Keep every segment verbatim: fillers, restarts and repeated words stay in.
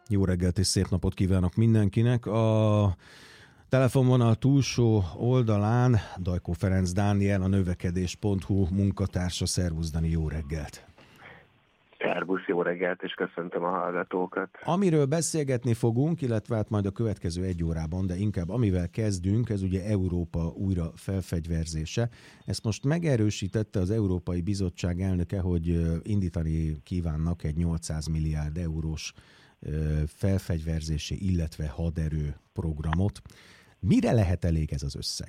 Jó reggelt és szép napot kívánok mindenkinek. A telefonvonal túlsó oldalán Dajkó Ferenc Dániel, a növekedés pont hu munkatársa. Szervusz, Dani, jó reggelt! Szervusz, jó reggelt, és köszöntöm a hallgatókat. Amiről beszélgetni fogunk, illetve hát majd a következő egy órában, de inkább amivel kezdünk, ez ugye Európa újra felfegyverzése. Ezt most megerősítette az Európai Bizottság elnöke, hogy indítani kívánnak egy nyolcszáz milliárd eurós felfegyverzési, illetve haderő programot. Mire lehet elég ez az összeg?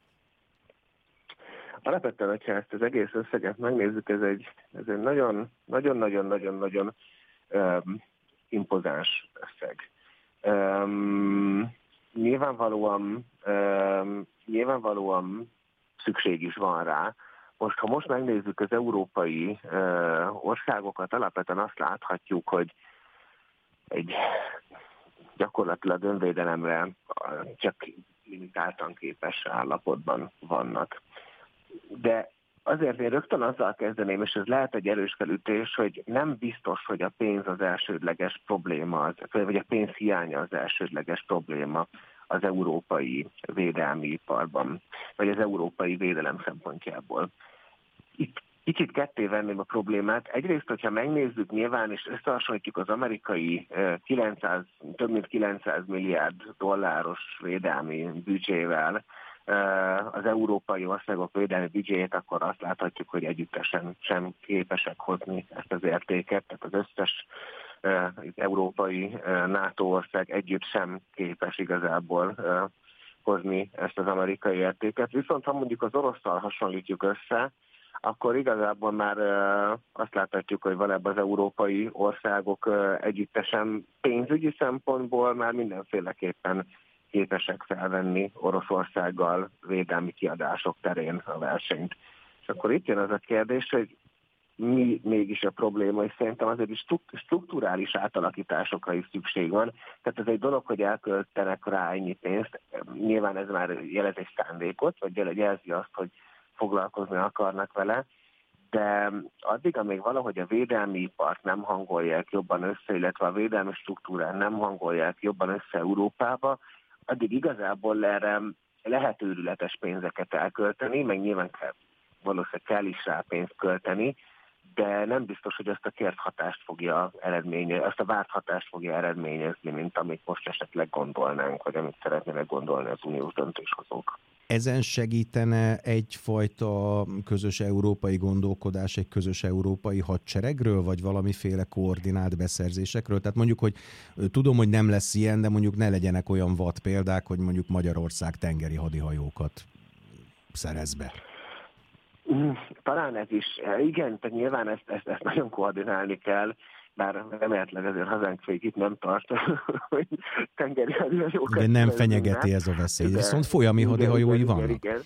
Alapvetően, hogyha ezt az egész összeget megnézzük, ez egy, ez egy nagyon, nagyon-nagyon-nagyon-nagyon um, impozáns összeg. Um, nyilvánvalóan, um, nyilvánvalóan szükség is van rá. Most, ha most megnézzük az európai uh, országokat, alapvetően azt láthatjuk, hogy egy gyakorlatilag önvédelemre csak limitáltan képes állapotban vannak. De azért én rögtön azzal kezdeném, és ez lehet egy erős felütés, hogy nem biztos, hogy a pénz az elsődleges probléma, vagy a pénz hiánya az elsődleges probléma az európai védelmi iparban, vagy az európai védelem szempontjából. Itt kicsit ketté venném a problémát. Egyrészt, hogyha megnézzük nyilván, és összehasonlítjuk az amerikai kilencszáz, több mint kilencszáz milliárd dolláros védelmi büdzsével az európai országok védelmi büdzséjét, akkor azt láthatjuk, hogy együttesen sem képesek hozni ezt az értéket. Tehát az összes európai NATO ország együtt sem képes igazából hozni ezt az amerikai értéket. Viszont ha mondjuk az orosszal hasonlítjuk össze, akkor igazából már azt láthatjuk, hogy van ebben az európai országok együttesen pénzügyi szempontból már mindenféleképpen képesek felvenni Oroszországgal védelmi kiadások terén a versenyt. És akkor itt jön az a kérdés, hogy mi mégis a probléma, és szerintem azért is strukturális átalakításokra is szükség van. Tehát ez egy dolog, hogy elköltenek rá ennyi pénzt, nyilván ez már jelez egy szándékot, vagy jelzi azt, hogy foglalkozni akarnak vele, de addig, amíg valahogy a védelmi ipart nem hangolják jobban össze, illetve a védelmi struktúrán nem hangolják jobban össze Európába, addig igazából erre lehet őrületes pénzeket elkölteni, meg nyilván kell, valószínűleg kell is rá pénzt költeni, de nem biztos, hogy azt a kért hatást fogja eredményezni, azt a várt hatást fogja eredményezni, mint amit most esetleg gondolnánk, vagy amit szeretnének gondolni az uniós döntéshozók. Ezen segítene egyfajta közös európai gondolkodás, egy közös európai hadseregről, vagy valamiféle koordinált beszerzésekről? Tehát mondjuk, hogy tudom, hogy nem lesz ilyen, de mondjuk ne legyenek olyan vad példák, hogy mondjuk Magyarország tengeri hadihajókat szerez be. Talán ez is, igen, tehát nyilván ezt, ezt, ezt nagyon koordinálni kell, bár remélhetőleg azért hazánk még itt nem tart, hogy tengeri hadihajókat. De nem fenyegeti ez a veszély, de, viszont folyami igen, hadihajói igen, vannak. Igen,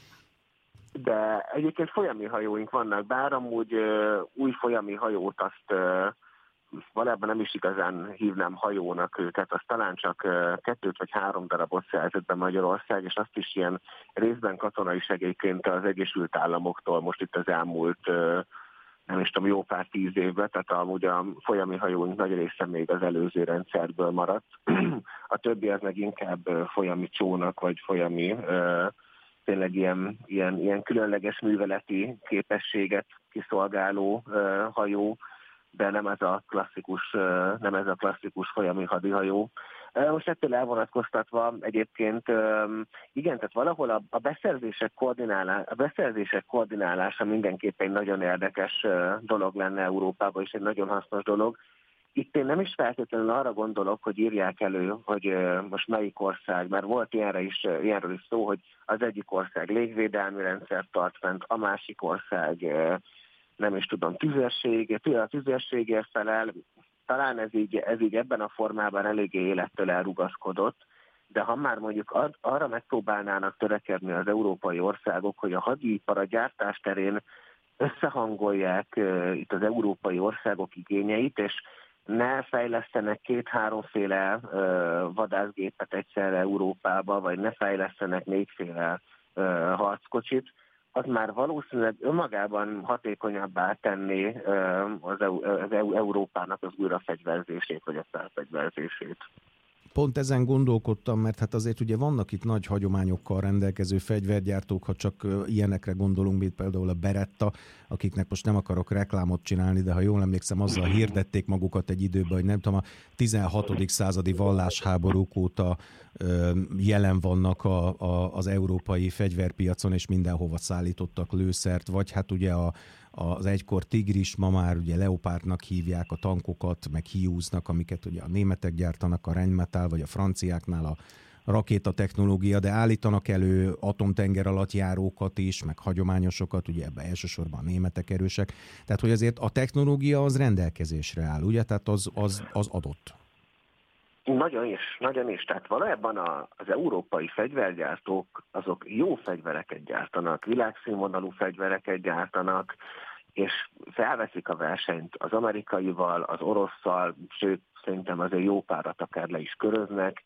de egyébként folyami hajóink vannak, bár amúgy uh, új folyami hajót azt uh, valában nem is igazán hívnám hajónak őket, azt talán csak uh, kettőt vagy három darabot szerzett be Magyarország, és azt is ilyen részben katonai segélyként az Egyesült Államoktól most itt az elmúlt uh, nem is tudom, jó pár tíz évben, tehát amúgy a folyami hajóink nagy része még az előző rendszerből maradt. A többi az meg inkább folyami csónak, vagy folyami tényleg ilyen, ilyen, ilyen különleges műveleti képességet kiszolgáló hajó, de nem ez a klasszikus, nem ez a klasszikus folyami hadihajó. Most ettől elvonatkoztatva egyébként igen, tehát valahol a, a, beszerzések koordinálá, a beszerzések koordinálása mindenképpen egy nagyon érdekes dolog lenne Európában, és egy nagyon hasznos dolog. Itt én nem is feltétlenül arra gondolok, hogy írják elő, hogy most melyik ország, mert volt ilyenre is, ilyenről is szó, hogy az egyik ország légvédelmi rendszert tart fent, a másik ország nem is tudom, tüzérség, a tüzérségért felel. Talán ez így, ez így ebben a formában eléggé élettől elrugaszkodott, de ha már mondjuk ad, arra megpróbálnának törekedni az európai országok, hogy a hadipar a gyártás terén összehangolják uh, itt az európai országok igényeit, és ne fejlesztenek két-háromféle uh, vadászgépet egyszerre Európába, vagy ne fejlesztenek négyféle uh, harckocsit, az már valószínűleg önmagában hatékonyabbá tenni az, az Európának az újrafegyverzését, vagy a felfegyverzését. Pont ezen gondolkodtam, mert hát azért ugye vannak itt nagy hagyományokkal rendelkező fegyvergyártók, ha csak ilyenekre gondolunk, mint például a Beretta, akiknek most nem akarok reklámot csinálni, de ha jól emlékszem, azzal hirdették magukat egy időben, hogy nem tudom, a tizenhatodik századi vallásháborúk óta jelen vannak a, a, az európai fegyverpiacon, és mindenhova szállítottak lőszert, vagy hát ugye a az egykor Tigris, ma már ugye Leopardnak hívják a tankokat, meg Hiúznak, amiket ugye a németek gyártanak, a Rheinmetall, vagy a franciáknál a rakétatechnológia, de állítanak elő atomtenger alatt járókat is, meg hagyományosokat, ugye ebben elsősorban a németek erősek. Tehát, hogy azért a technológia az rendelkezésre áll, ugye? Tehát az, az, az adott. Nagyon is, nagyon is. Tehát valójában az európai fegyvergyártók azok jó fegyvereket gyártanak, világszínvonalú fegyvereket gyártanak, és felveszik a versenyt az amerikaival, az orosszal, sőt, szerintem azért jó párat akár le is köröznek.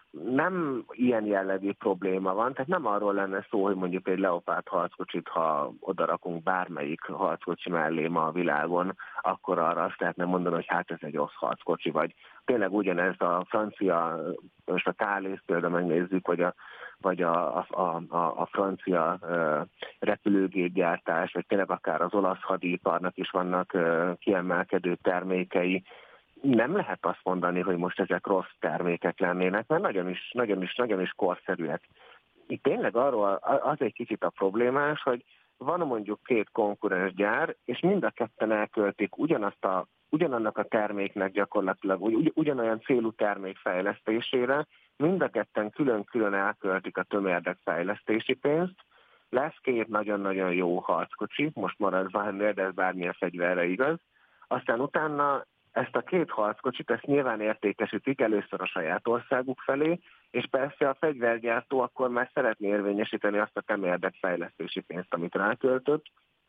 Nem ilyen jellegű probléma van, tehát nem arról lenne szó, hogy mondjuk egy Leopard harckocsit, ha odarakunk bármelyik harckocsi mellé ma a világon, akkor arra azt lehetne mondani, hogy hát ez egy rossz harckocsi, vagy tényleg ugyanez a francia, most a Thales például megnézzük, vagy a, vagy a, a, a, a francia uh, repülőgépgyártás, vagy tényleg akár az olasz hadiparnak is vannak uh, kiemelkedő termékei. Nem lehet azt mondani, hogy most ezek rossz termékek lennének, mert nagyon is, nagyon is, nagyon is korszerűek. Itt tényleg arról az egy kicsit a problémás, hogy van mondjuk két konkurens gyár, és mind a ketten elköltik ugyanazt a, ugyanannak a terméknek gyakorlatilag, ugy, ugyanolyan célú termék fejlesztésére, mind a ketten külön-külön elköltik a tömérdek fejlesztési pénzt, lesz két nagyon-nagyon jó harckocsi, most maradva ennél, de ez bármilyen fegyverre igaz, aztán utána ezt a két harckocsit, ezt nyilván értékesítik először a saját országuk felé, és persze a fegyvergyártó akkor már szeretné érvényesíteni azt a temérdek fejlesztési pénzt, amit ráköltött,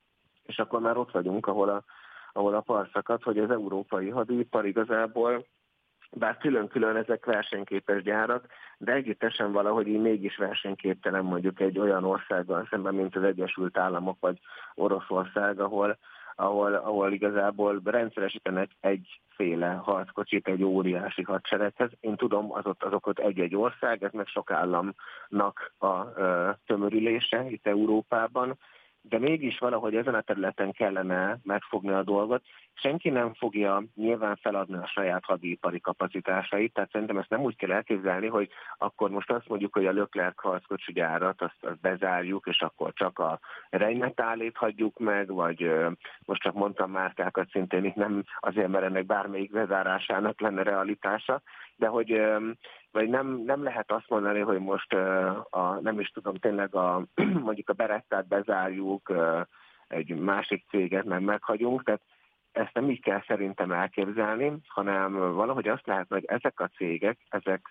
és akkor már ott vagyunk, ahol a, ahol a parszakad, hogy az európai hadipar igazából, bár külön-külön ezek versenyképes gyárak, de együttesen valahogy így mégis versenyképtelen mondjuk egy olyan országgal szemben, mint az Egyesült Államok vagy Oroszország, ahol Ahol, ahol igazából rendszeresítenek egyféle harckocsit egy óriási hadsereghez. Én tudom, az ott, azok ott egy-egy ország, ez meg sok államnak a ö, tömörülése itt Európában, de mégis valahogy ezen a területen kellene megfogni a dolgot. Senki nem fogja nyilván feladni a saját hadipari kapacitásait, tehát szerintem ezt nem úgy kell elképzelni, hogy akkor most azt mondjuk, hogy a Leclerc harckocsi gyárat, azt, azt bezárjuk, és akkor csak a Rheinmetallét hagyjuk meg, vagy most csak mondtam márkákat, szintén itt nem azért, mert ennek bármelyik bezárásának lenne realitása, de hogy vagy nem, nem lehet azt mondani, hogy most a, nem is tudom, tényleg a, mondjuk a Berettát bezárjuk, egy másik céget meg meghagyunk, tehát ezt nem így kell szerintem elképzelni, hanem valahogy azt lehet, hogy ezek a cégek, ezek,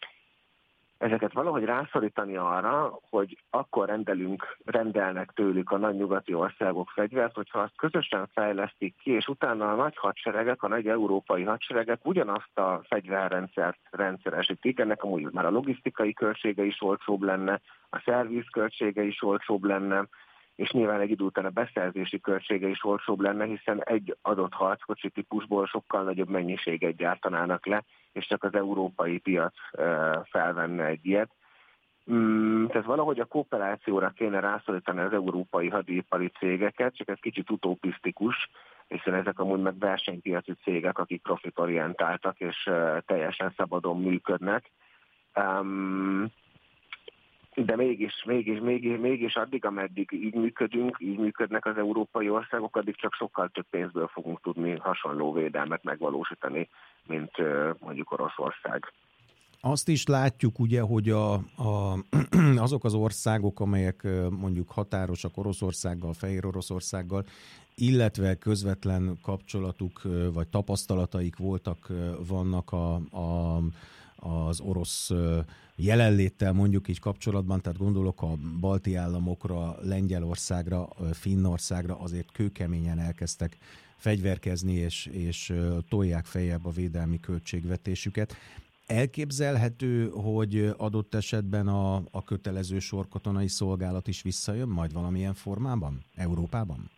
ezeket valahogy rászorítani arra, hogy akkor rendelünk, rendelnek tőlük a nagy nyugati országok fegyvert, hogyha azt közösen fejlesztik ki, és utána a nagy hadseregek, a nagy európai hadseregek ugyanazt a fegyverrendszert rendszeresítik, ennek amúgy már a logisztikai költsége is olcsóbb lenne, a szerviz költsége is olcsóbb lenne, és nyilván egy idő után a beszerzési költsége is olcsóbb lenne, hiszen egy adott harckocsi típusból sokkal nagyobb mennyiséget gyártanának le, és csak az európai piac felvenne egy ilyet. Tehát valahogy a kooperációra kéne rászorítani az európai hadipari cégeket, csak ez kicsit utopisztikus, hiszen ezek amúgy meg versenypiaci cégek, akik profitorientáltak és teljesen szabadon működnek. De mégis, mégis, mégis, mégis addig, ameddig így működünk, így működnek az európai országok, addig csak sokkal több pénzből fogunk tudni hasonló védelmet megvalósítani, mint mondjuk Oroszország. Azt is látjuk ugye, hogy a, a, azok az országok, amelyek mondjuk határosak Oroszországgal, Fehér Oroszországgal, illetve közvetlen kapcsolatuk vagy tapasztalataik voltak, vannak a, a az orosz jelenléttel mondjuk így kapcsolatban, tehát gondolok a balti államokra, Lengyelországra, Finnországra, azért kőkeményen elkezdtek fegyverkezni, és, és tolják feljebb a védelmi költségvetésüket. Elképzelhető, hogy adott esetben a, a kötelező sorkatonai szolgálat is visszajön majd valamilyen formában Európában?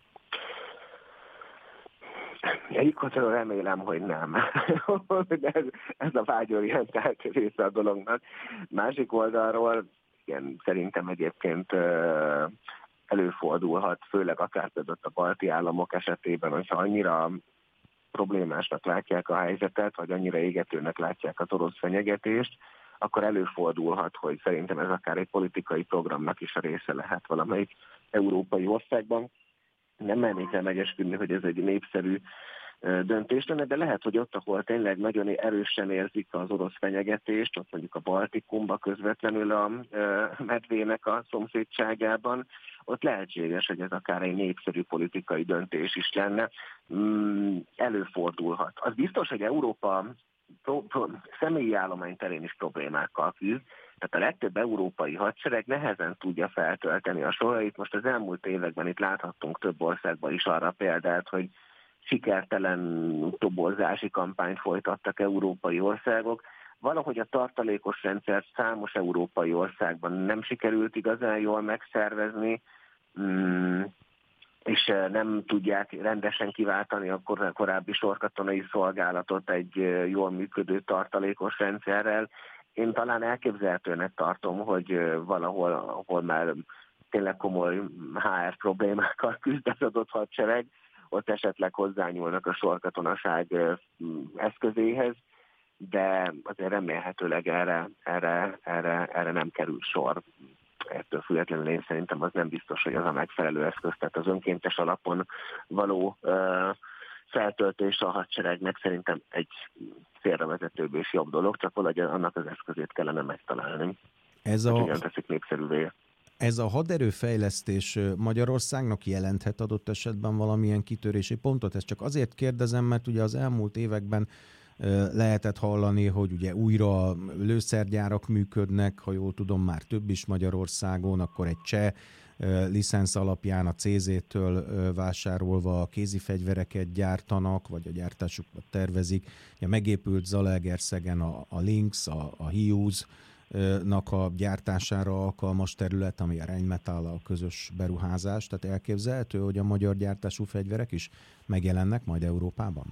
Egyik oldalról remélem, hogy nem. ez, ez a vágyorientált része a dolognak. Másik oldalról, igen, szerintem egyébként előfordulhat, főleg akár például a balti államok esetében, hogyha annyira problémásnak látják a helyzetet, vagy annyira égetőnek látják az orosz fenyegetést, akkor előfordulhat, hogy szerintem ez akár egy politikai programnak is a része lehet valamelyik európai országban. Nem mernék el megesküdni, hogy ez egy népszerű döntés lenne, de lehet, hogy ott, ahol tényleg nagyon erősen érzik az orosz fenyegetést, ott mondjuk a Baltikumban közvetlenül a medvének a szomszédságában, ott lehetséges, hogy ez akár egy népszerű politikai döntés is lenne. Előfordulhat. Az biztos, hogy Európa pro, pro, személyi állomány terén is problémákkal küzd, tehát a legtöbb európai hadsereg nehezen tudja feltölteni a sorait. Most az elmúlt években itt láthattunk több országban is arra példát, hogy sikertelen toborzási kampányt folytattak európai országok. Valahogy a tartalékos rendszert számos európai országban nem sikerült igazán jól megszervezni, és nem tudják rendesen kiváltani a korábbi sorkatonai szolgálatot egy jól működő tartalékos rendszerrel. Én talán elképzelhetőnek tartom, hogy valahol, ahol már tényleg komoly há er problémákkal küzd az adott hadsereg, ott esetleg hozzányúlnak a sorkatonaság eszközéhez, de azért remélhetőleg erre, erre, erre, erre nem kerül sor. Ettől függetlenül én szerintem az nem biztos, hogy az a megfelelő eszköz, tehát az önkéntes alapon való uh, feltöltés a hadseregnek szerintem egy félrevezetőbb és jobb dolog, csak valahogy annak az eszközét kellene megtalálni. Ez a... Hogyan teszik népszerűvé. Ez a haderőfejlesztés Magyarországnak jelenthet adott esetben valamilyen kitörési pontot? Ezt csak azért kérdezem, mert ugye az elmúlt években lehetett hallani, hogy ugye újra lőszergyárak működnek, ha jól tudom, már több is Magyarországon, akkor egy cseh licensz alapján a cé zé-től vásárolva kézifegyvereket gyártanak, vagy a gyártásukat tervezik. Ugye megépült Zalaegerszegen a, a Lynx, a, a Hiúz, nak a gyártására alkalmas terület, ami a Rheinmetalllal közös beruházás. Tehát elképzelhető, hogy a magyar gyártású fegyverek is megjelennek majd Európában?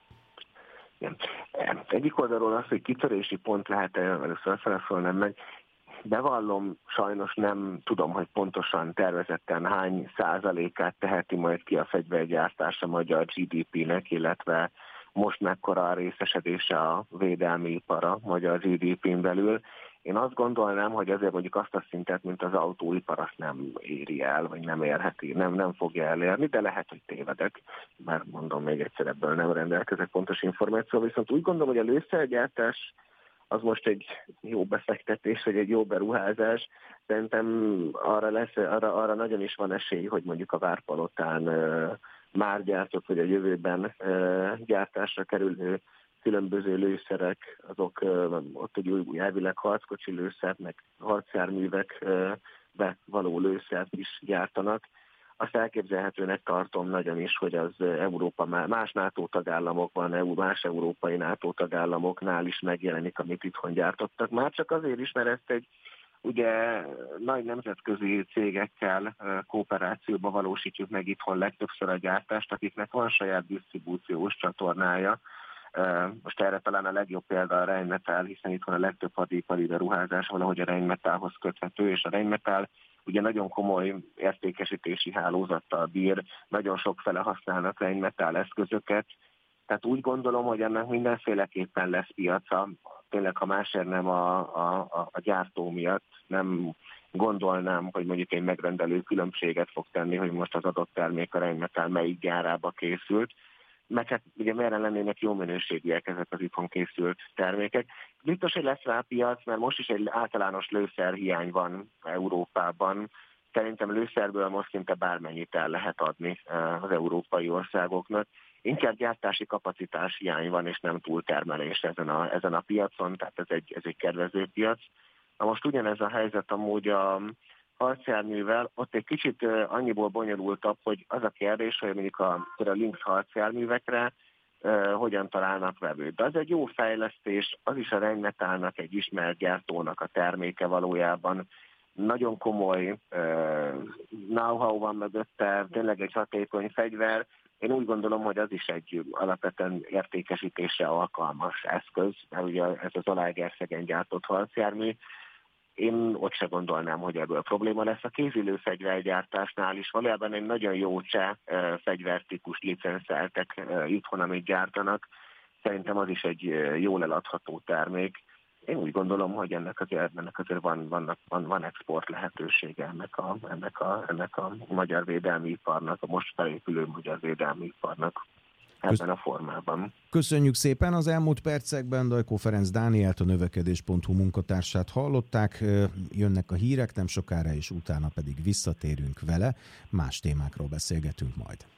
Igen. Egyik oldalról az, hogy kitörési pont lehet-e, először felszólnám meg, bevallom, sajnos nem tudom, hogy pontosan tervezetten hány százalékát teheti majd ki a fegyvergyártás a magyar gé dé pé-nek, illetve most mekkora a részesedése a védelmi ipar a magyar gé dé pén belül. Én azt gondolnám, hogy azért mondjuk azt a szintet, mint az autóipar, azt nem éri el, vagy nem érheti, nem, nem fogja elérni, de lehet, hogy tévedek, mert mondom még egyszer, ebből nem rendelkezek pontos információ, viszont úgy gondolom, hogy a lőszergyártás az most egy jó befektetés, vagy egy jó beruházás. Szerintem arra, lesz, arra, arra nagyon is van esély, hogy mondjuk a Várpalotán már gyártott, vagy a jövőben gyártásra kerülő különböző lőszerek, azok ott egy új elvileg harckocsi lőszert, meg harcjárművekbe való lőszert is gyártanak. Azt elképzelhetőnek tartom nagyon is, hogy az Európa más NATO tagállamokban, más európai NATO tagállamoknál is megjelenik, amit itthon gyártottak. Már csak azért is, mert ezt egy ugye nagy nemzetközi cégekkel kooperációba valósítjuk meg itthon legtöbbször a gyártást, akiknek van saját disztribúciós csatornája. Most erre talán a legjobb példa a Rheinmetall, hiszen itthon a legtöbb hadipari beruházás valahogy a Rheinmetallhoz köthető, és a Rheinmetall ugye nagyon komoly értékesítési hálózattal bír, nagyon sokfele használnak Rheinmetall eszközöket, tehát úgy gondolom, hogy ennek mindenféleképpen lesz piaca, tényleg ha másért nem a, a, a gyártó miatt, nem gondolnám, hogy mondjuk egy megrendelő különbséget fog tenni, hogy most az adott termék a Rheinmetall melyik gyárába készült, mert hát ugye merre lennének jó minőségűek ezek az itthon készült termékek. Biztos, hogy lesz rá piac, mert most is egy általános lőszerhiány van Európában. Szerintem lőszerből most szinte bármennyit el lehet adni az európai országoknak. Inkább gyártási kapacitás hiány van, és nem túltermelés ezen a, ezen a piacon, tehát ez egy, ez egy kedvező piac. Na most ugyanez a helyzet amúgy a harcjárművel, ott egy kicsit annyiból bonyolultabb, hogy az a kérdés, hogy mondjuk a, a Lynx harcjárművekre hogyan találnak vevőt. De az egy jó fejlesztés, az is a Rheinmetallnak, egy ismert gyártónak a terméke valójában. Nagyon komoly know-how van mögötte, tényleg egy hatékony fegyver. Én úgy gondolom, hogy az is egy alapvetően értékesítésre alkalmas eszköz, mert ugye ez az Zalaegerszegen gyártott harcjármű. Én ott se gondolnám, hogy ebből probléma lesz. A kézilő fegyvergyártásnál is valójában egy nagyon jó cseh fegyvertípus licenszeltek itthon, amit gyártanak. Szerintem az is egy jól eladható termék. Én úgy gondolom, hogy ennek azért, ennek azért van, vannak, van, van export lehetősége ennek a, ennek, a, ennek a magyar védelmi iparnak, a most felépülő magyar védelmi iparnak ebben a formában. Köszönjük szépen! Az elmúlt percekben Dajkó Ferenc Dánielt, a növekedés pont hu munkatársát hallották. Jönnek a hírek, nem sokára, és utána pedig visszatérünk vele. Más témákról beszélgetünk majd.